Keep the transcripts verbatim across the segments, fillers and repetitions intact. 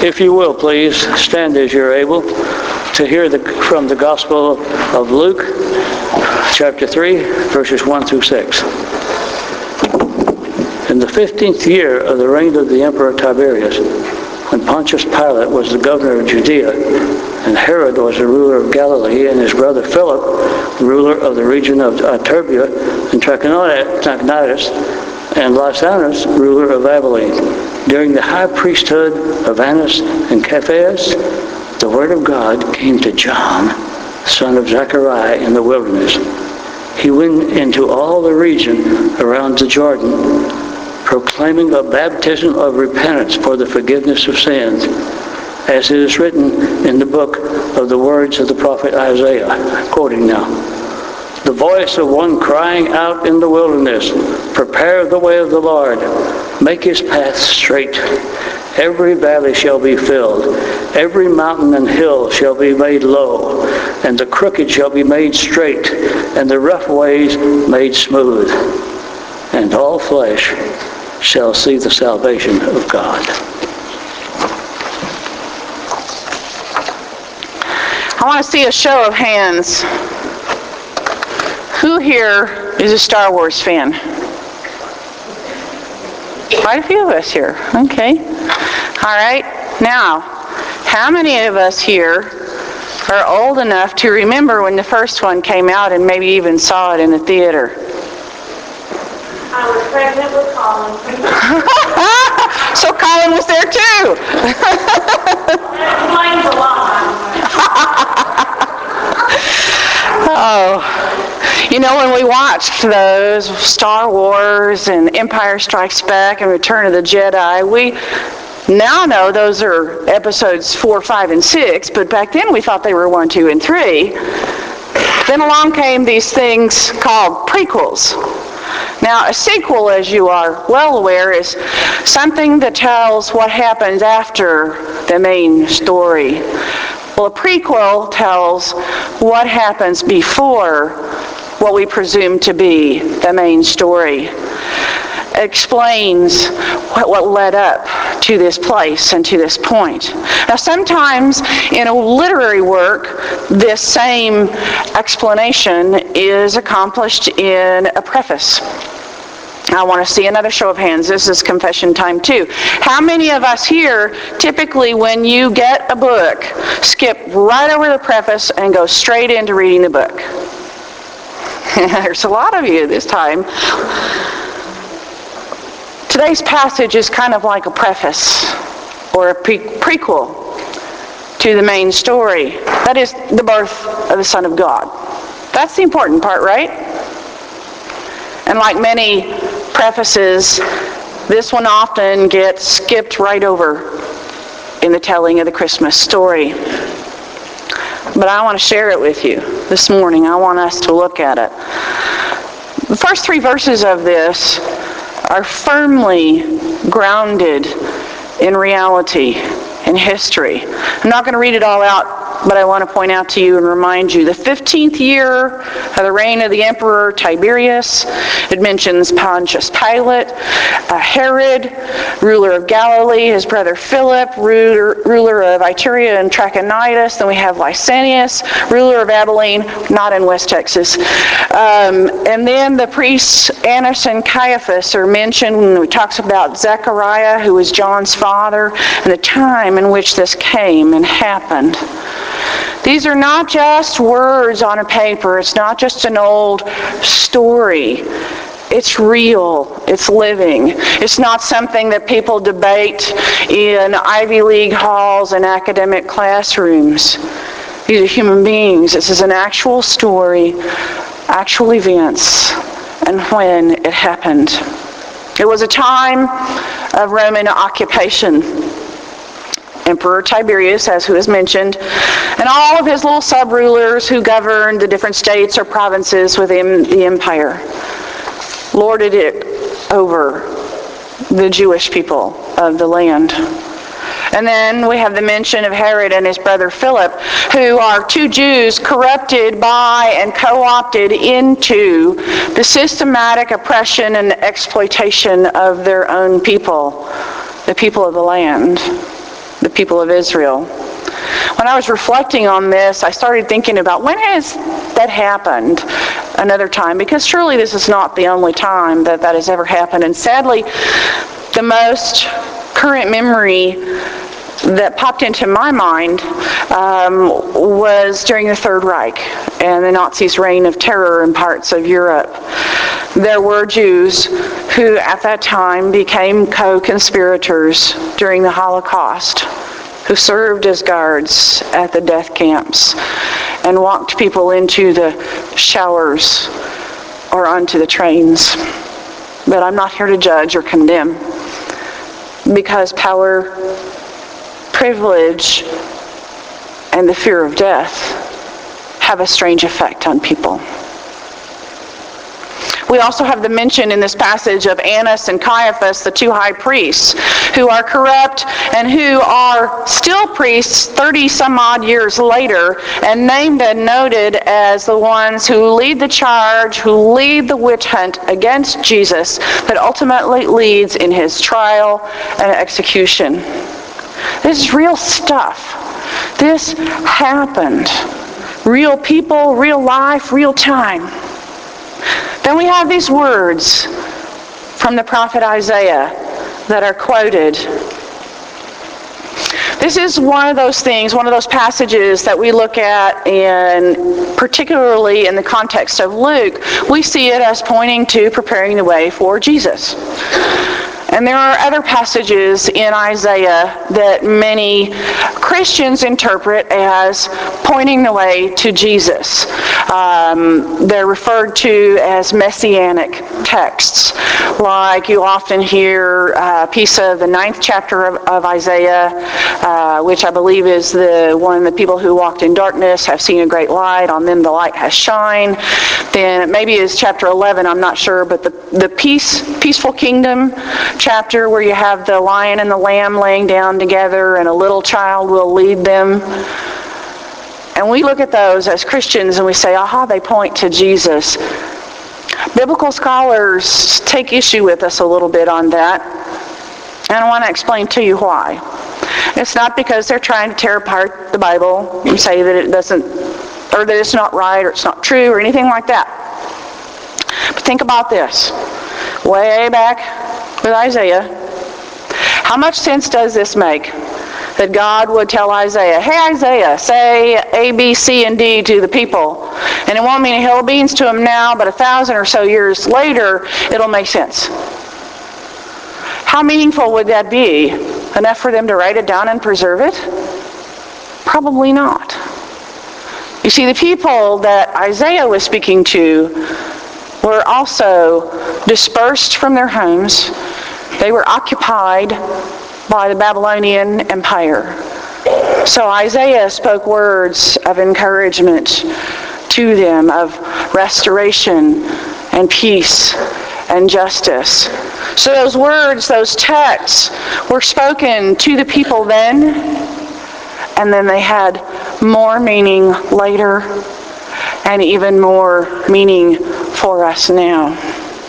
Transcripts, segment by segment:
If you will, please stand as you're able to hear the, from the Gospel of Luke, chapter three, verses one through six. In the fifteenth year of the reign of the Emperor Tiberius, when Pontius Pilate was the governor of Judea, and Herod was the ruler of Galilee, and his brother Philip, the ruler of the region of Iturea and Trachonitis, and Lysanias, ruler of Abilene, during the high priesthood of Annas and Caiaphas, the word of God came to John, son of Zechariah, in the wilderness. He went into all the region around the Jordan, proclaiming a baptism of repentance for the forgiveness of sins, as it is written in the book of the words of the prophet Isaiah. Quoting now. The voice of one crying out in the wilderness, prepare the way of the Lord, make his path straight. Every valley shall be filled, every mountain and hill shall be made low, and the crooked shall be made straight, and the rough ways made smooth. And all flesh shall see the salvation of God. I want to see a show of hands. Who here is a Star Wars fan? Quite a few of us here. Okay. All right. Now, how many of us here are old enough to remember when the first one came out and maybe even saw it in the theater? I was pregnant with Colin. So Colin was there too. That explains a lot. Oh, you know, when we watched those Star Wars and Empire Strikes Back and Return of the Jedi, we now know those are episodes four, five, and six, but back then we thought they were one, two, and three. Then along came these things called prequels. Now, a sequel, as you are well aware, is something that tells what happens after the main story. Well, a prequel tells what happens before what we presume to be the main story. It explains what, what led up to this place and to this point. Now, sometimes in a literary work, this same explanation is accomplished in a preface. I want to see another show of hands. This is confession time too. How many of us here, typically when you get a book, skip right over the preface and go straight into reading the book? There's a lot of you this time. Today's passage is kind of like a preface or a pre- prequel to the main story. That is the birth of the Son of God. That's the important part, right? And like many prefaces, this one often gets skipped right over in the telling of the Christmas story. But I want to share it with you this morning. I want us to look at it. The first three verses of this are firmly grounded in reality, in history. I'm not going to read it all out, but I want to point out to you and remind you, the fifteenth year of the reign of the Emperor Tiberius, it mentions Pontius Pilate, uh, Herod, ruler of Galilee, his brother Philip, ruler, ruler of Iturea and Trachonitis, then we have Lysanias, ruler of Abilene, not in West Texas. Um, and then the priests Annas and Caiaphas are mentioned when it talks about Zechariah, who was John's father, and the time in which this came and happened. These are not just words on a paper. It's not just an old story. It's real. It's living. It's not something that people debate in Ivy League halls and academic classrooms. These are human beings. This is an actual story, actual events, and when it happened. It was a time of Roman occupation. Emperor Tiberius, as who is mentioned, and all of his little sub-rulers who governed the different states or provinces within the empire, lorded it over the Jewish people of the land. And then we have the mention of Herod and his brother Philip, who are two Jews corrupted by and co-opted into the systematic oppression and exploitation of their own people, the people of the land. The people of Israel. When I was reflecting on this, I started thinking about when has that happened another time? Because surely this is not the only time that that has ever happened. And sadly, the most current memory that popped into my mind um, was during the Third Reich and the Nazis' reign of terror in parts of Europe. There were Jews who at that time became co-conspirators during the Holocaust, who served as guards at the death camps and walked people into the showers or onto the trains. But I'm not here to judge or condemn, because power, privilege, and the fear of death have a strange effect on people. We also have the mention in this passage of Annas and Caiaphas, the two high priests, who are corrupt and who are still priests thirty some odd years later, and named and noted as the ones who lead the charge, who lead the witch hunt against Jesus that ultimately leads in his trial and execution. This is real stuff. This happened. Real people, real life, real time. Then we have these words from the prophet Isaiah that are quoted. This is one of those things, one of those passages that we look at, and particularly in the context of Luke, we see it as pointing to preparing the way for Jesus. And there are other passages in Isaiah that many Christians interpret as pointing the way to Jesus. Um, they're referred to as messianic texts. Like you often hear a piece of the ninth chapter of, of Isaiah, uh, which I believe is the one, the people who walked in darkness have seen a great light, on them the light has shined. Then maybe it's chapter eleven, I'm not sure, but the, the peace, peaceful kingdom chapter where you have the lion and the lamb laying down together and a little child will lead them. And we look at those as Christians and we say, aha, they point to Jesus. Biblical scholars take issue with us a little bit on that. And I want to explain to you why. It's not because they're trying to tear apart the Bible and say that it doesn't, or that it's not right or it's not true or anything like that. But think about this. Way back with Isaiah, how much sense does this make? That God would tell Isaiah, hey Isaiah, say A, B, C, and D to the people. And it won't mean a hill of beans to them now, but a thousand or so years later, it'll make sense. How meaningful would that be? Enough for them to write it down and preserve it? Probably not. You see, the people that Isaiah was speaking to were also dispersed from their homes. They were occupied by the Babylonian Empire. So Isaiah spoke words of encouragement to them, of restoration and peace and justice. So those words, those texts were spoken to the people then, and then they had more meaning later, and even more meaning for us now.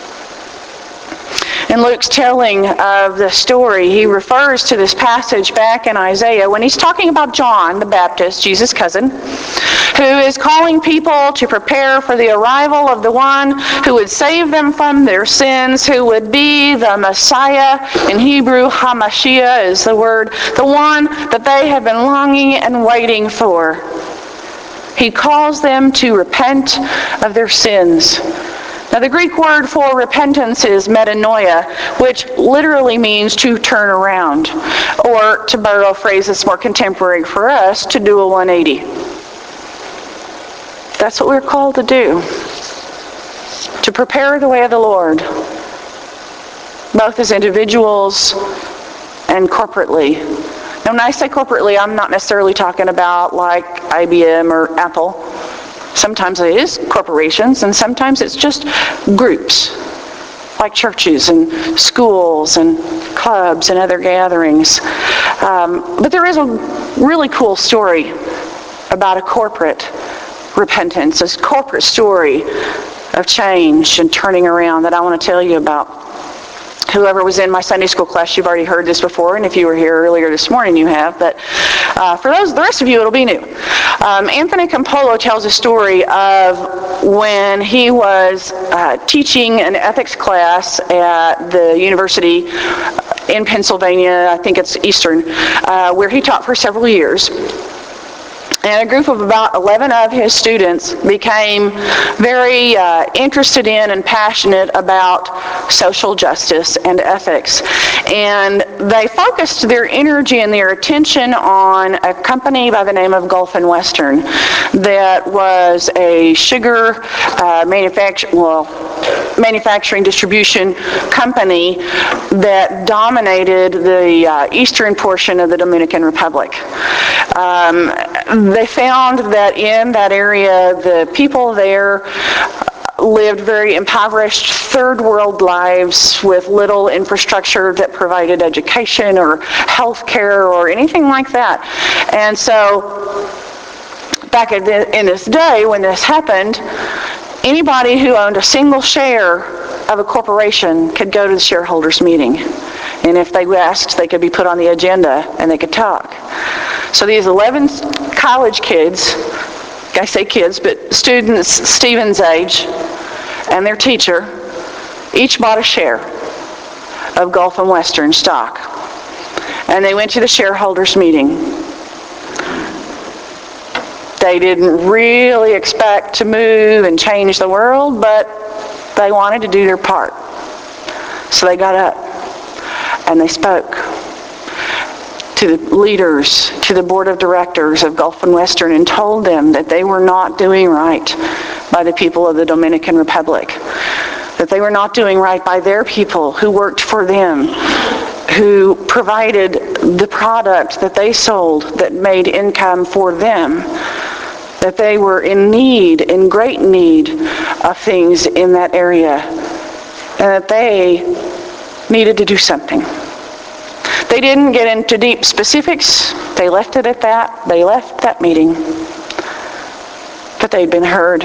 In Luke's telling of the story, he refers to this passage back in Isaiah when he's talking about John the Baptist, Jesus' cousin, who is calling people to prepare for the arrival of the one who would save them from their sins, who would be the Messiah. In Hebrew, HaMashiach is the word, the one that they have been longing and waiting for. He calls them to repent of their sins. Now, the Greek word for repentance is metanoia, which literally means to turn around, or to borrow a phrase that's more contemporary for us, to do a one eighty. That's what we're called to do, to prepare the way of the Lord, both as individuals and corporately. Now, when I say corporately, I'm not necessarily talking about like I B M or Apple. Sometimes it is corporations, and sometimes it's just groups, like churches and schools and clubs and other gatherings. Um, but there is a really cool story about a corporate repentance, a corporate story of change and turning around that I want to tell you about. whoever was in my Sunday school class, you've already heard this before, and if you were here earlier this morning, you have, but uh, for those, the rest of you, it'll be new. Um, Anthony Campolo tells a story of when he was uh, teaching an ethics class at the university in Pennsylvania, I think it's Eastern, uh, where he taught for several years. And a group of about eleven of his students became very uh, interested in and passionate about social justice and ethics. And they focused their energy and their attention on a company by the name of Gulf and Western that was a sugar uh, manufacturing, well, manufacturing distribution company that dominated the uh, eastern portion of the Dominican Republic. Um, they found that in that area, the people there lived very impoverished third world lives with little infrastructure that provided education or health care or anything like that. And so back in this day when this happened, anybody who owned a single share of a corporation could go to the shareholders meeting. And if they asked, they could be put on the agenda and they could talk. So these eleven college kids, I say kids, but students Stephen's age and their teacher, each bought a share of Gulf and Western stock. And they went to the shareholders meeting. They didn't really expect to move and change the world, but they wanted to do their part. So they got up and they spoke to the leaders, to the board of directors of Gulf and Western, and told them that they were not doing right by the people of the Dominican Republic, that they were not doing right by their people who worked for them, who provided the product that they sold that made income for them, that they were in need, in great need of things in that area, and that they needed to do something. They didn't get into deep specifics. They left it at that. They left that meeting. But they'd been heard.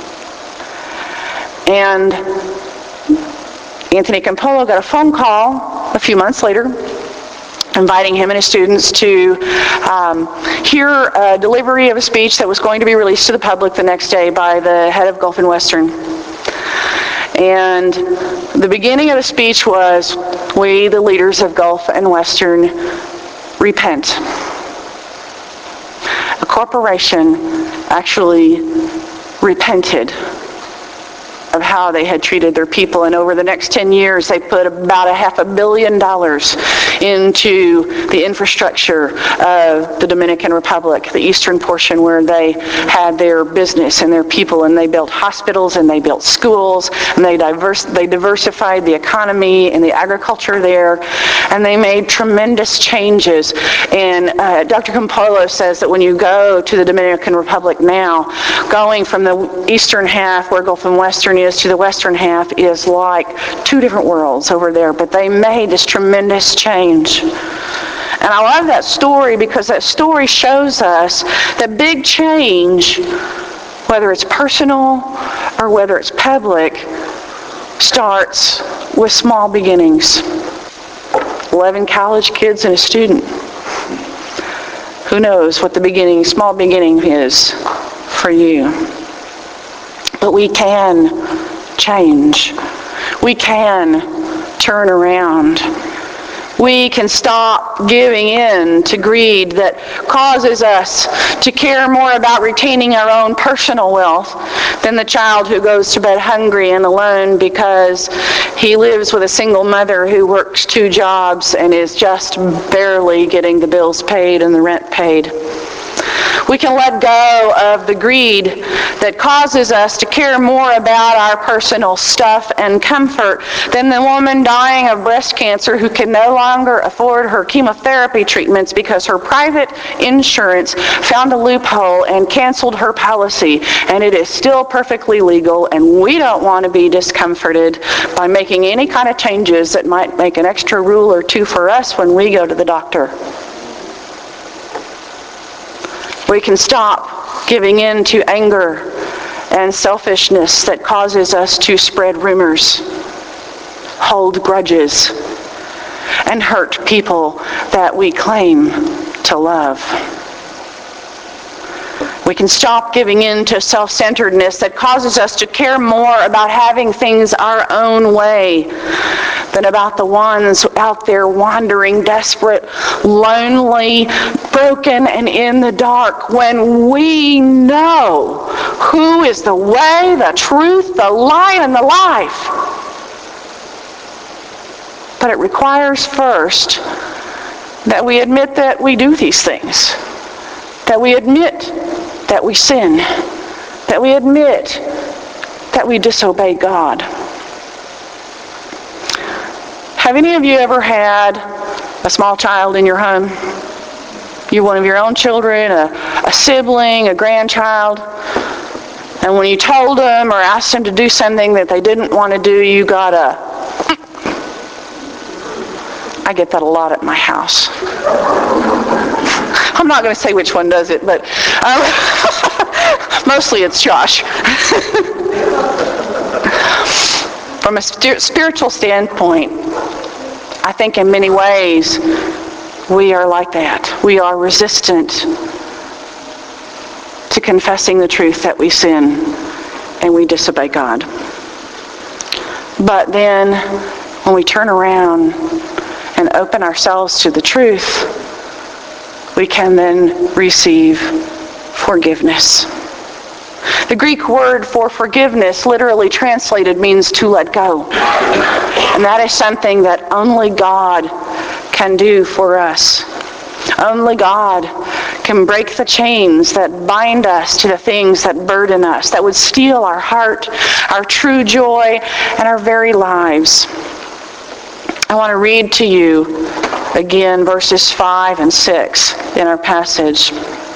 And Anthony Campolo got a phone call a few months later inviting him and his students to um, hear a delivery of a speech that was going to be released to the public the next day by the head of Gulf and Western. And the beginning of the speech was, "We, the leaders of Gulf and Western, repent." A corporation actually repented of how they had treated their people, and over the next ten years they put about a half a billion dollars into the infrastructure of the Dominican Republic, the eastern portion where they had their business and their people, and they built hospitals and they built schools, and they diverse they diversified the economy and the agriculture there, and they made tremendous changes. And uh, Doctor Campolo says that when you go to the Dominican Republic now, going from the eastern half where Gulf and Western is to the western half is like two different worlds over there, but they made this tremendous change. And I love that story because that story shows us that big change, whether it's personal or whether it's public, starts with small beginnings. eleven college kids and a student. Who knows what the beginning, small beginning is for you. But we can change. We can turn around. We can stop giving in to greed that causes us to care more about retaining our own personal wealth than the child who goes to bed hungry and alone because he lives with a single mother who works two jobs and is just barely getting the bills paid and the rent paid. We can let go of the greed that causes us to care more about our personal stuff and comfort than the woman dying of breast cancer who can no longer afford her chemotherapy treatments because her private insurance found a loophole and canceled her policy, and it is still perfectly legal, and we don't want to be discomforted by making any kind of changes that might make an extra rule or two for us when we go to the doctor. We can stop giving in to anger and selfishness that causes us to spread rumors, hold grudges, and hurt people that we claim to love. We can stop giving in to self-centeredness that causes us to care more about having things our own way than about the ones out there wandering, desperate, lonely, broken, and in the dark, when we know who is the way, the truth, the light, and the life. But it requires first that we admit that we do these things, that we admit that we sin, that we admit that we disobey God. Have any of you ever had a small child in your home? You, one of your own children, a, a sibling, a grandchild, and when you told them or asked them to do something that they didn't want to do, you got a, I get that a lot at my house. I'm not going to say which one does it, but um, mostly it's Josh. From a spiritual standpoint, I think in many ways we are like that. We are resistant to confessing the truth that we sin and we disobey God. But then when we turn around and open ourselves to the truth, we can then receive forgiveness. The Greek word for forgiveness, literally translated, means to let go. And that is something that only God can do for us. Only God can break the chains that bind us to the things that burden us, that would steal our heart, our true joy, and our very lives. I want to read to you again verses five and six in our passage.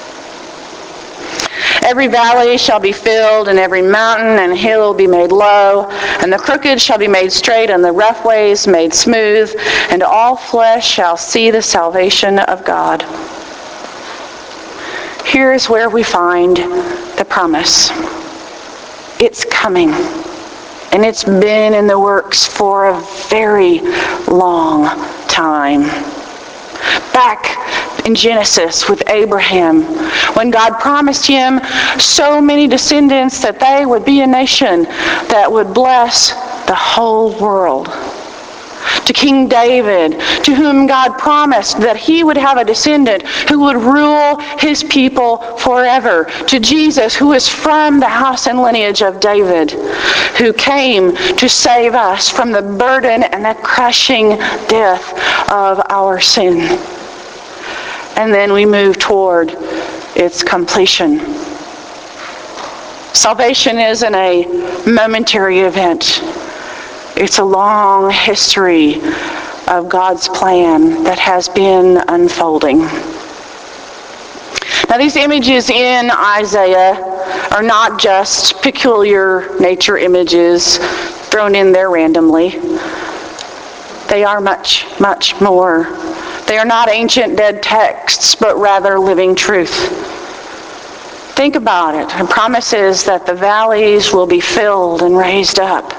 Every valley shall be filled, and every mountain and hill be made low, and the crooked shall be made straight, and the rough ways made smooth, and all flesh shall see the salvation of God. Here is where we find the promise. It's coming. And it's been in the works for a very long time. Back in Genesis with Abraham, when God promised him so many descendants that they would be a nation that would bless the whole world. To King David, to whom God promised that he would have a descendant who would rule his people forever. To Jesus, who is from the house and lineage of David, who came to save us from the burden and the crushing death of our sin. And then we move toward its completion. Salvation isn't a momentary event. It's a long history of God's plan that has been unfolding. Now, these images in Isaiah are not just peculiar nature images thrown in there randomly. They are much, much more. They are not ancient dead texts, but rather living truth. Think about it. The promise is that the valleys will be filled and raised up.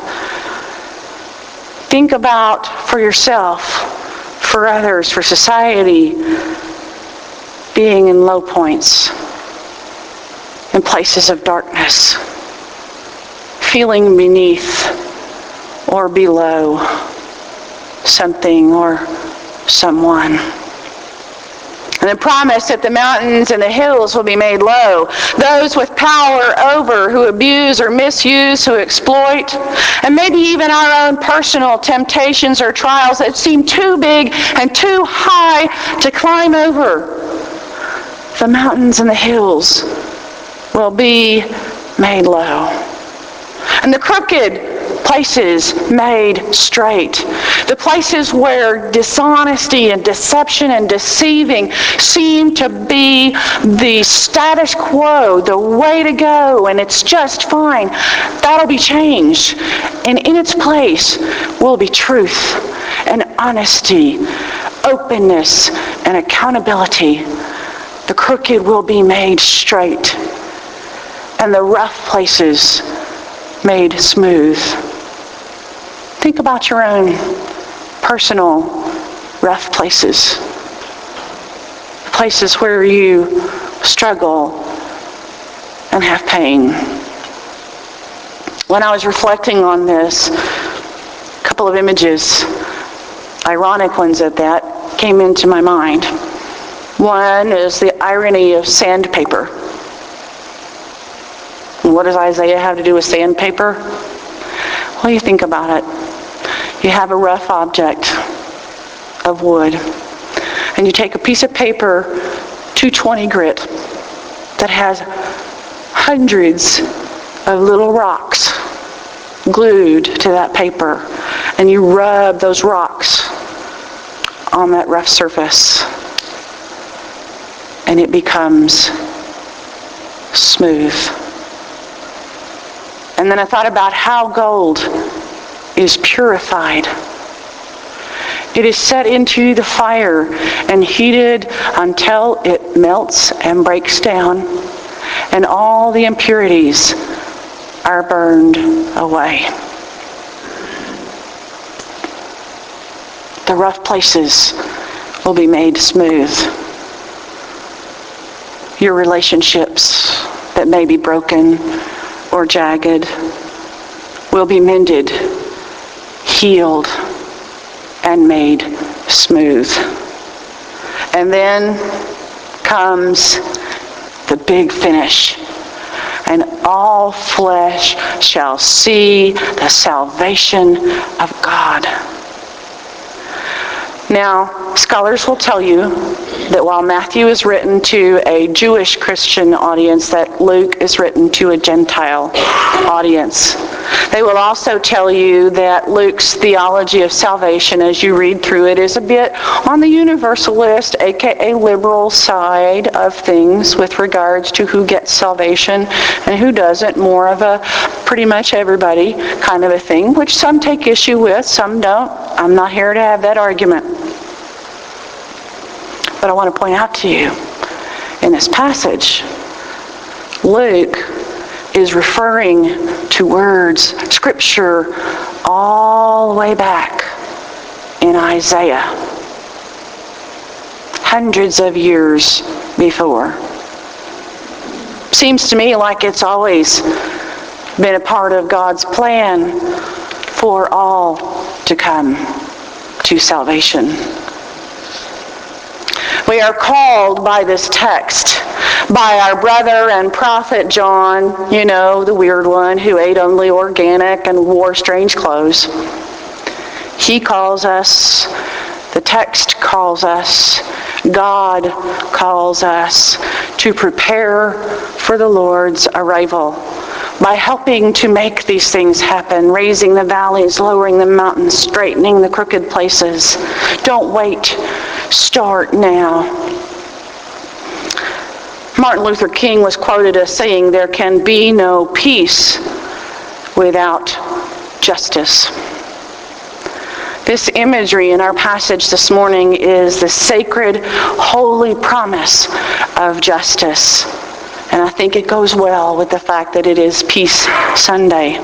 Think about for yourself, for others, for society, being in low points, in places of darkness, feeling beneath or below something or someone. And the promise that the mountains and the hills will be made low. Those with power over, who abuse or misuse, who exploit, and maybe even our own personal temptations or trials that seem too big and too high to climb over. The mountains and the hills will be made low. And the crooked places made straight. The places where dishonesty and deception and deceiving seem to be the status quo, the way to go, and it's just fine. That'll be changed. And in its place will be truth and honesty, openness and accountability. The crooked will be made straight, and the rough places made smooth. Think about your own personal rough places, places where you struggle and have pain. When I was reflecting on this, a couple of images, ironic ones at that, came into my mind. One is the irony of sandpaper. And what does Isaiah have to do with sandpaper? Well, you think about it. You have a rough object of wood, and you take a piece of paper, two twenty grit, that has hundreds of little rocks glued to that paper, and you rub those rocks on that rough surface, and it becomes smooth. And then I thought about how gold is purified. It is set into the fire and heated until it melts and breaks down, and all the impurities are burned away. The rough places will be made smooth. Your relationships that may be broken or jagged will be mended, healed, and made smooth. And then comes the big finish. And all flesh shall see the salvation of God. Now, scholars will tell you that while Matthew is written to a Jewish Christian audience, that Luke is written to a Gentile audience. They will also tell you that Luke's theology of salvation, as you read through it, is a bit on the universalist, aka liberal side of things with regards to who gets salvation and who doesn't, more of a pretty much everybody kind of a thing, which some take issue with, some don't. I'm not here to have that argument. But I want to point out to you, in this passage, Luke is referring to words, scripture, all the way back in Isaiah, hundreds of years before. Seems to me like it's always been a part of God's plan for all to come to salvation. We are called by this text, by our brother and prophet John, you know, the weird one who ate only organic and wore strange clothes. He calls us, the text calls us, God calls us to prepare for the Lord's arrival by helping to make these things happen, raising the valleys, lowering the mountains, straightening the crooked places. Don't wait. Start now. Martin Luther King was quoted as saying, "There can be no peace without justice." This imagery in our passage this morning is the sacred, holy promise of justice. And I think it goes well with the fact that it is Peace Sunday.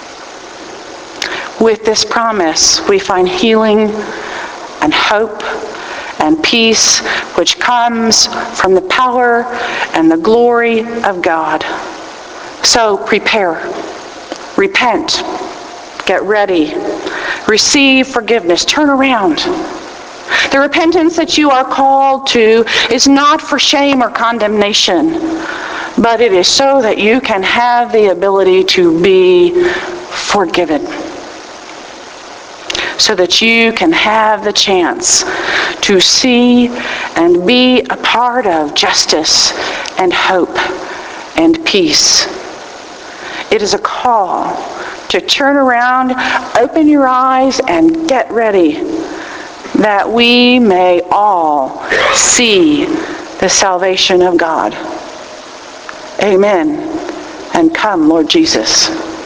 With this promise, we find healing and hope and peace, which comes from the power and the glory of God. So prepare, repent, get ready, receive forgiveness, turn around. The repentance that you are called to is not for shame or condemnation, but it is so that you can have the ability to be forgiven, so that you can have the chance to see and be a part of justice and hope and peace. It is a call to turn around, open your eyes, and get ready, that we may all see the salvation of God. Amen. And come, Lord Jesus.